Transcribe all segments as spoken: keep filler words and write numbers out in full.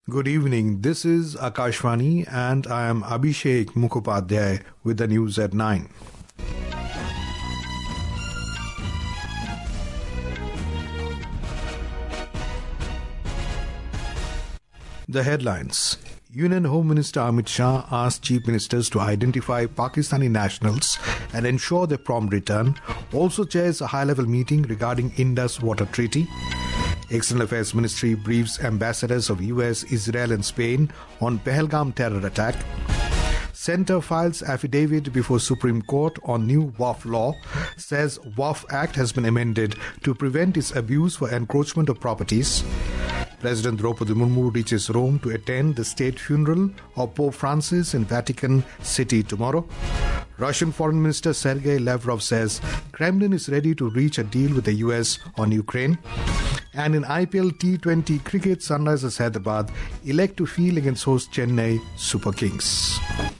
Good evening. This is Akashvani and I am Abhishek Mukhopadhyay with the news at nine. The headlines. Union Home Minister Amit Shah asked chief ministers to identify Pakistani nationals and ensure their prompt return. Also chairs a high-level meeting regarding Indus Water Treaty. External Affairs Ministry briefs ambassadors of U S, Israel and Spain on Pahalgam terror attack. Centre files affidavit before Supreme Court on new Waqf law, says Waqf Act has been amended to prevent its abuse for encroachment of properties. President Draupadi Murmu reaches Rome to attend the state funeral of Pope Francis in Vatican City tomorrow. Russian Foreign Minister Sergei Lavrov says Kremlin is ready to reach a deal with the U S on Ukraine. And in I P L T twenty cricket, Sunrisers Hyderabad elect to field against host Chennai Super Kings.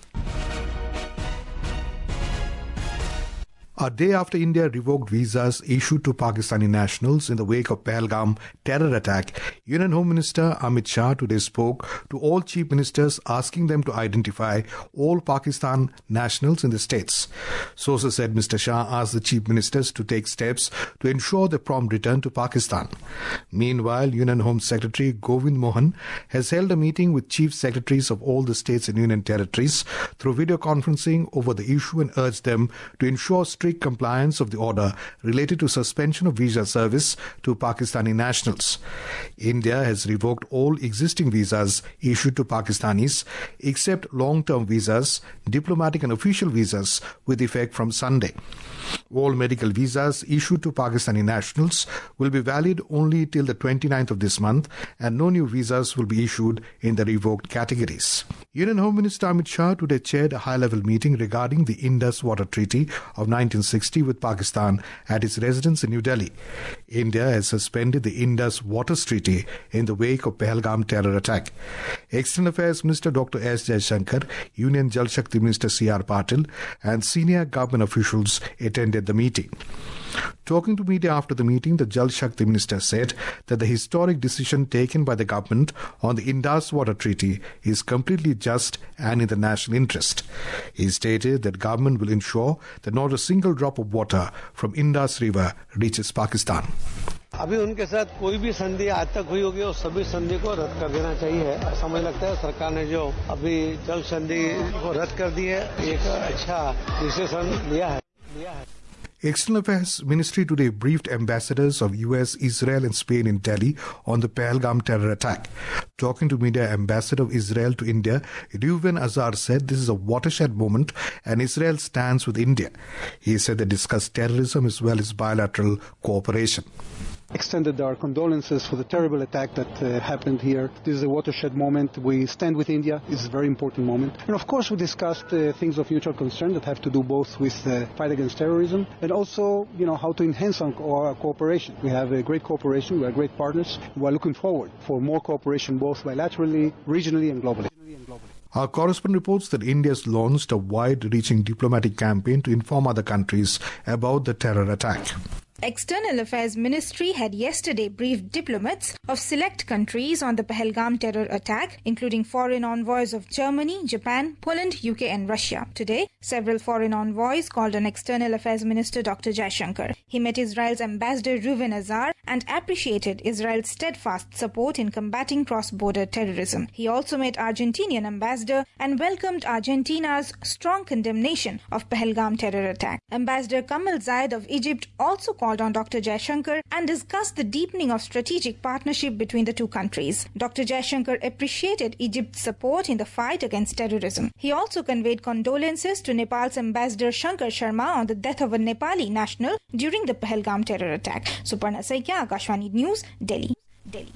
A day after India revoked visas issued to Pakistani nationals in the wake of Pahalgam terror attack, Union Home Minister Amit Shah today spoke to all chief ministers asking them to identify all Pakistan nationals in the states. Sources said Mister Shah asked the chief ministers to take steps to ensure the prompt return to Pakistan. Meanwhile, Union Home Secretary Govind Mohan has held a meeting with chief secretaries of all the states and union territories through video conferencing over the issue and urged them to ensure strict compliance of the order related to suspension of visa service to Pakistani nationals. India has revoked all existing visas issued to Pakistanis except long-term visas, diplomatic and official visas with effect from Sunday. All medical visas issued to Pakistani nationals will be valid only till the twenty-ninth of this month and no new visas will be issued in the revoked categories. Union Home Minister Amit Shah today chaired a high-level meeting regarding the Indus Water Treaty of nineteen sixty with Pakistan at his residence in New Delhi. India has suspended the Indus Waters Treaty in the wake of Pahalgam terror attack. External Affairs Minister Doctor S. Jaishankar, Union Jal Shakti Minister C R Patil and senior government officials attended the meeting. Talking to media after the meeting, the Jal Shakti Minister said that the historic decision taken by the government on the Indus Water Treaty is completely just and in the national interest. He stated that government will ensure that not a single drop of water from Indus River reaches Pakistan. अभी उनके साथ कोई भी संधि आज तक हुई होगी उस सभी संधि को रद्द कर देना चाहिए। ऐसा मुझे लगता है सरकार ने जो अभी जल संधि को रद्द कर दी है एक अच्छा डिसीजन लिया है लिया है External Affairs Ministry today briefed ambassadors of U S, Israel and Spain in Delhi on the Pahalgam terror attack. Talking to media, Ambassador of Israel to India, Reuven Azar said this is a watershed moment and Israel stands with India. He said they discussed terrorism as well as bilateral cooperation. Extended our condolences for the terrible attack that uh, happened here. This is a watershed moment. We stand with India. It's a very important moment. And of course we discussed uh, things of mutual concern that have to do both with the fight against terrorism and also, you know, how to enhance our, our cooperation. We have a great cooperation. We are great partners. We are looking forward for more cooperation both bilaterally, regionally and globally. Our correspondent reports that India has launched a wide-reaching diplomatic campaign to inform other countries about the terror attack. External Affairs Ministry had yesterday briefed diplomats of select countries on the Pahalgam terror attack, including foreign envoys of Germany, Japan, Poland, U K and Russia. Today, several foreign envoys called on External Affairs Minister Doctor Jaishankar. He met Israel's ambassador Reuven Azar and appreciated Israel's steadfast support in combating cross-border terrorism. He also met Argentinian ambassador and welcomed Argentina's strong condemnation of Pahalgam terror attack. Ambassador Kamal Zayed of Egypt also called on Doctor Jaishankar and discussed the deepening of strategic partnership between the two countries. Doctor Jaishankar appreciated Egypt's support in the fight against terrorism. He also conveyed condolences to Nepal's Ambassador Shankar Sharma on the death of a Nepali national during the Pahalgam terror attack. Suparna Saikya, Akashvani News, Delhi. Delhi.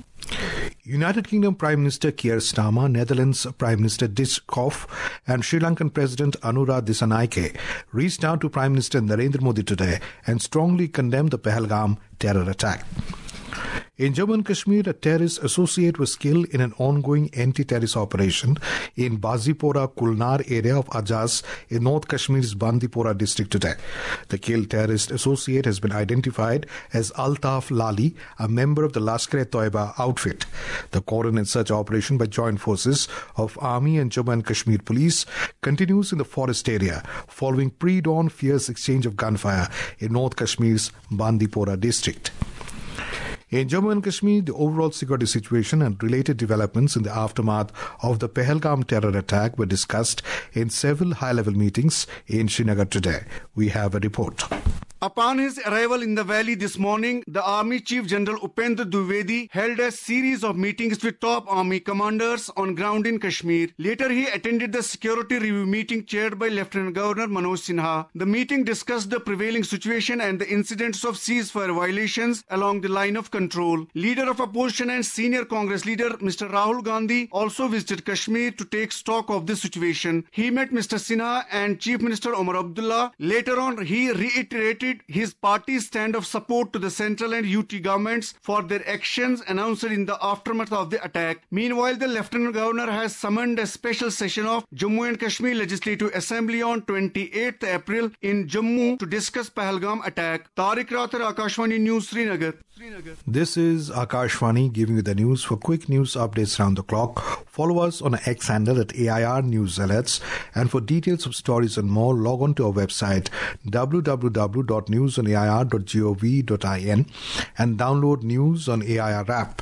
United Kingdom Prime Minister Keir Starmer, Netherlands Prime Minister Dick Schoof and Sri Lankan President Anura Dissanayake reached out to Prime Minister Narendra Modi today and strongly condemned the Pahalgam terror attack. In Jammu and Kashmir, a terrorist associate was killed in an ongoing anti-terrorist operation in Bazipora Kulnar area of Ajaz in North Kashmir's Bandipora district today. The killed terrorist associate has been identified as Altaf Lali, a member of the Lashkar-e-Toiba outfit. The cordon and search operation by joint forces of Army and Jammu and Kashmir Police continues in the forest area following pre-dawn fierce exchange of gunfire in North Kashmir's Bandipora district. In Jammu and Kashmir, the overall security situation and related developments in the aftermath of the Pahalgam terror attack were discussed in several high-level meetings in Srinagar today. We have a report. Upon his arrival in the valley this morning, the Army Chief General Upendra Dwivedi held a series of meetings with top army commanders on ground in Kashmir. Later, he attended the security review meeting chaired by Lieutenant Governor Manoj Sinha. The meeting discussed the prevailing situation and the incidents of ceasefire violations along the line of control. Leader of opposition and senior Congress leader Mister Rahul Gandhi also visited Kashmir to take stock of the situation. He met Mister Sinha and Chief Minister Omar Abdullah. Later on, he reiterated his party's stand of support to the central and U T governments for their actions announced in the aftermath of the attack. Meanwhile, the Lieutenant Governor has summoned a special session of Jammu and Kashmir Legislative Assembly on twenty-eighth April in Jammu to discuss Pahalgam attack. Tariq Rathar, Akashvani News, Srinagar. This is Akashvani giving you the news. For quick news updates round the clock, follow us on our X handle at A I R News Alerts. And for details of stories and more, log on to our website w w w dot news on a i r dot gov dot in and download News on A I R app.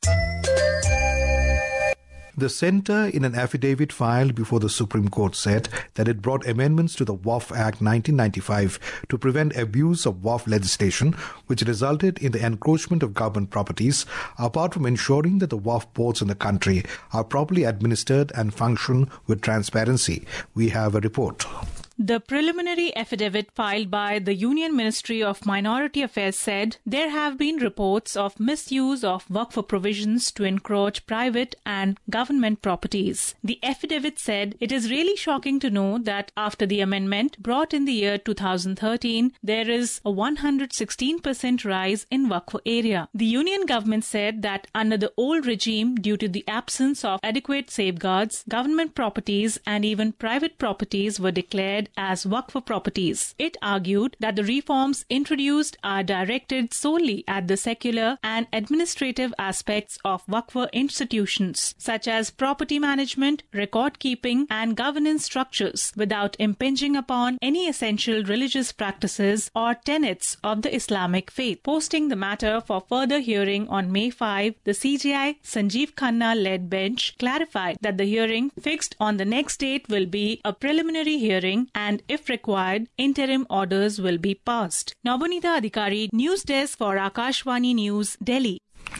The Centre, in an affidavit filed before the Supreme Court, said that it brought amendments to the Waqf Act nineteen ninety-five to prevent abuse of Waqf legislation, which resulted in the encroachment of government properties, apart from ensuring that the Waqf boards in the country are properly administered and function with transparency. We have a report. The preliminary affidavit filed by the Union Ministry of Minority Affairs said there have been reports of misuse of Waqf provisions to encroach private and government properties. The affidavit said it is really shocking to know that after the amendment brought in the year two thousand thirteen, there is a one hundred sixteen percent rise in Waqf area. The Union government said that under the old regime, due to the absence of adequate safeguards, government properties and even private properties were declared as Waqf properties. It argued that the reforms introduced are directed solely at the secular and administrative aspects of Waqf institutions, such as property management, record keeping and governance structures, without impinging upon any essential religious practices or tenets of the Islamic faith. Posting the matter for further hearing on May fifth, the C J I Sanjeev Khanna-led bench clarified that the hearing fixed on the next date will be a preliminary hearing and, if required, interim orders will be passed. Navonita Adhikari, News Desk for Akashvani News, Delhi.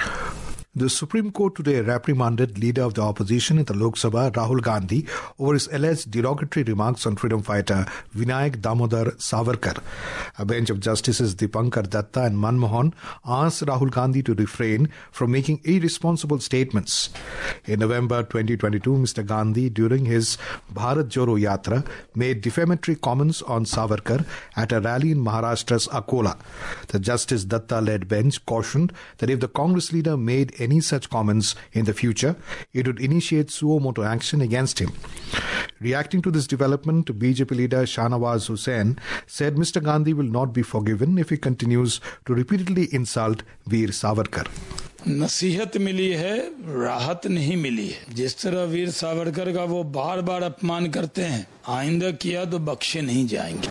The Supreme Court today reprimanded Leader of the Opposition in the Lok Sabha, Rahul Gandhi, over his alleged derogatory remarks on freedom fighter Vinayak Damodar Savarkar. A bench of Justices Dipankar Datta and Manmohan asked Rahul Gandhi to refrain from making irresponsible statements. In November twenty twenty-two, Mister Gandhi, during his Bharat Joro Yatra, made defamatory comments on Savarkar at a rally in Maharashtra's Akola. The Justice Datta-led bench cautioned that if the Congress leader made any such comments in the future, it would initiate suo motu action against him. Reacting to this development, B J P leader Shahnawaz Hussain said Mister Gandhi will not be forgiven if he continues to repeatedly insult Veer Savarkar. नसीहत मिली है, राहत नहीं मिली है. जिस तरह वीर सावरकर का वो बार बार अपमान करते हैं, आइंदा किया तो बख्शे नहीं जाएंगे.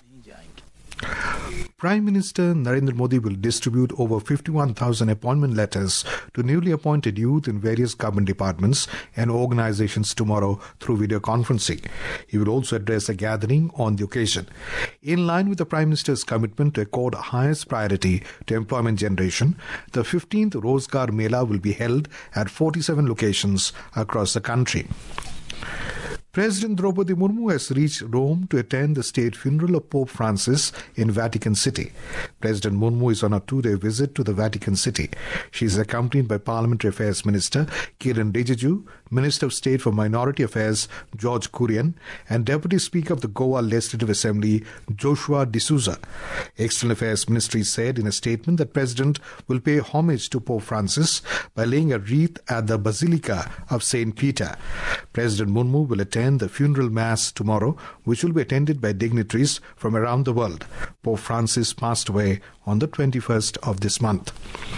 Prime Minister Narendra Modi will distribute over fifty-one thousand appointment letters to newly appointed youth in various government departments and organizations tomorrow through video conferencing. He will also address a gathering on the occasion. In line with the Prime Minister's commitment to accord highest priority to employment generation, the fifteenth Rozgar Mela will be held at forty-seven locations across the country. President Draupadi Murmu has reached Rome to attend the state funeral of Pope Francis in Vatican City. President Murmu is on a two-day visit to the Vatican City. She is accompanied by Parliamentary Affairs Minister Kiren Rijiju, Minister of State for Minority Affairs George Kurian, and Deputy Speaker of the Goa Legislative Assembly Joshua D'Souza. External Affairs Ministry said in a statement that President will pay homage to Pope Francis by laying a wreath at the Basilica of Saint Peter. President Murmu will attend the funeral mass tomorrow, which will be attended by dignitaries from around the world. Pope Francis passed away on the twenty-first of this month.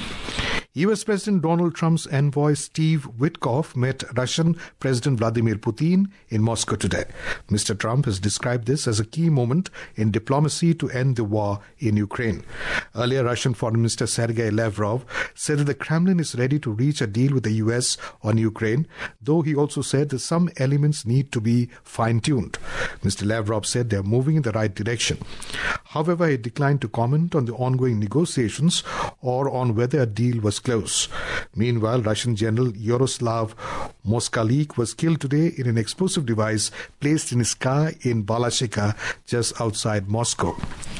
U S President Donald Trump's envoy Steve Witkoff met Russian President Vladimir Putin in Moscow today. Mister Trump has described this as a key moment in diplomacy to end the war in Ukraine. Earlier, Russian Foreign Minister Sergei Lavrov said that the Kremlin is ready to reach a deal with the U S on Ukraine, though he also said that some elements need to be fine-tuned. Mister Lavrov said they are moving in the right direction. However, he declined to comment on the ongoing negotiations or on whether a deal was close. Meanwhile, Russian General Yaroslav Moskalik was killed today in an explosive device placed in his car in Balashika, just outside Moscow.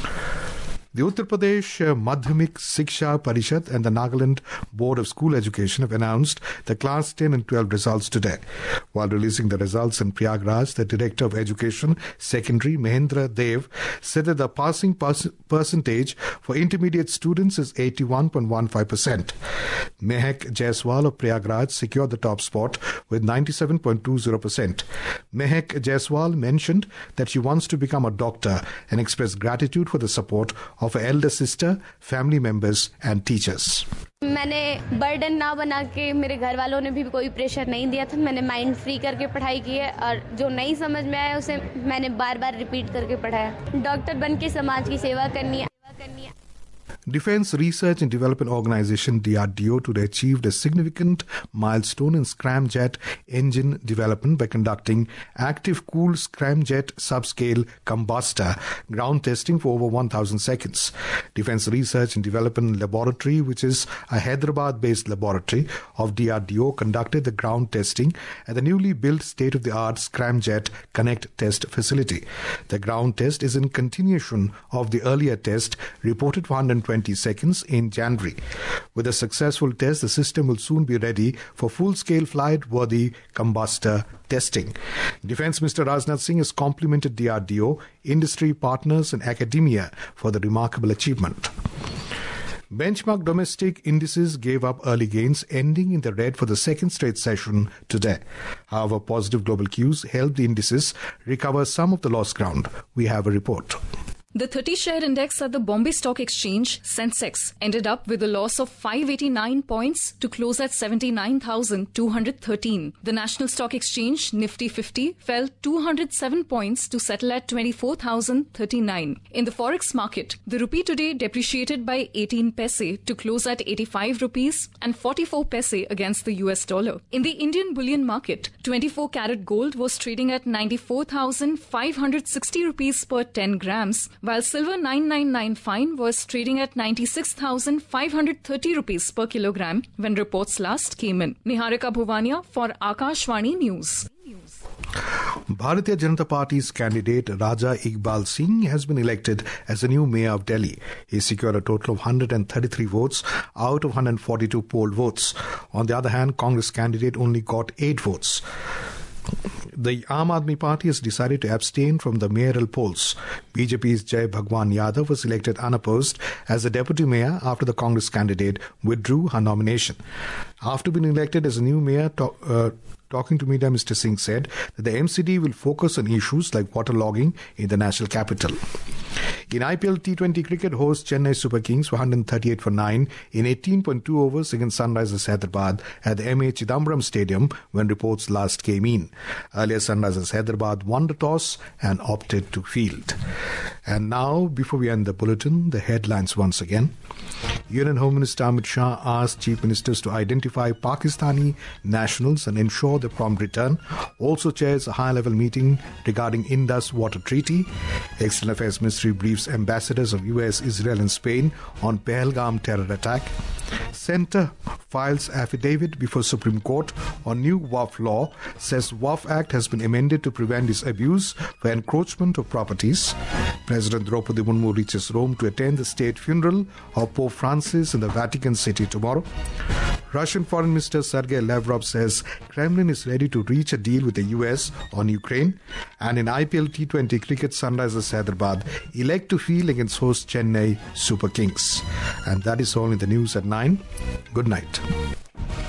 The Uttar Pradesh Madhyamik Shiksha Parishad and the Nagaland Board of School Education have announced the Class ten and twelve results today. While releasing the results in Prayagraj, the Director of Education Secondary, Mahendra Dev, said that the passing pers- percentage for intermediate students is eighty-one point one five percent. Mehak Jaiswal of Prayagraj secured the top spot with ninety-seven point two zero percent. Mehak Jaiswal mentioned that she wants to become a doctor and expressed gratitude for the support of her elder sister, family members and teachers. मैंने burden ना बना के मेरे घर वालों ने भी कोई प्रेशर नहीं दिया था. मैंने माइंड फ्री करके पढ़ाई की है और जो नहीं समझ में आया उसे मैंने बार बार रिपीट करके पढ़ाया. डॉक्टर बन के समाज की सेवा करनी है. Defence Research and Development Organisation D R D O today achieved a significant milestone in scramjet engine development by conducting active cool scramjet subscale combustor ground testing for over one thousand seconds. Defence Research and Development Laboratory, which is a Hyderabad-based laboratory of D R D O, conducted the ground testing at the newly built state-of-the-art Scramjet Connect test facility. The ground test is in continuation of the earlier test reported for one hundred twenty seconds in January. With a successful test, the system will soon be ready for full-scale flight-worthy combustor testing. Defence Minister Rajnath Singh has complimented D R D O, industry partners and academia for the remarkable achievement. Benchmark domestic indices gave up early gains, ending in the red for the second straight session today. However, positive global cues helped the indices recover some of the lost ground. We have a report. The thirty-share index at the Bombay Stock Exchange, Sensex, ended up with a loss of five hundred eighty-nine points to close at seventy-nine thousand two hundred thirteen. The National Stock Exchange, Nifty fifty, fell two hundred seven points to settle at twenty-four thousand thirty-nine. In the forex market, the rupee today depreciated by eighteen paise to close at eighty-five rupees and forty-four paise against the U S dollar. In the Indian bullion market, twenty-four karat gold was trading at ninety-four thousand five hundred sixty rupees per ten grams, while silver nine nine nine fine was trading at ninety-six thousand five hundred thirty rupees per kilogram when reports last came in. Niharika Bhuvania for Akashvani News. Bharatiya Janata Party's candidate Raja Iqbal Singh has been elected as the new mayor of Delhi. He secured a total of one hundred thirty-three votes out of one hundred forty-two polled votes. On the other hand, Congress candidate only got eight votes. The Aam Aadmi Party has decided to abstain from the mayoral polls. B J P's Jai Bhagwan Yadav was elected unopposed as the deputy mayor after the Congress candidate withdrew her nomination. After being elected as a new mayor, to, uh, talking to media, Mister Singh said that the M C D will focus on issues like waterlogging in the national capital. In I P L T twenty cricket, host Chennai Super Kings were one hundred thirty-eight for nine in eighteen point two overs against Sunrisers Hyderabad at the M A Chidambaram Stadium when reports last came in. Earlier, Sunrisers Hyderabad won the toss and opted to field. And now, before we end the bulletin, the headlines once again. Union Home Minister Amit Shah asked chief ministers to identify Pakistani nationals and ensure their prompt return. Also chairs a high-level meeting regarding Indus Water Treaty. External Affairs Ministry briefs ambassadors of U S, Israel and Spain on Pahalgam terror attack. Centre files affidavit before Supreme Court on new W A F law, says W A F Act has been amended to prevent its abuse for encroachment of properties. President Draupadi Murmu reaches Rome to attend the state funeral of Pope Francis in the Vatican City tomorrow. Russian Foreign Minister Sergei Lavrov says Kremlin is ready to reach a deal with the U S on Ukraine. And in I P L T twenty cricket, Sunrisers Hyderabad elect to field against host Chennai Super Kings. And that is all in the news at nine. Good night.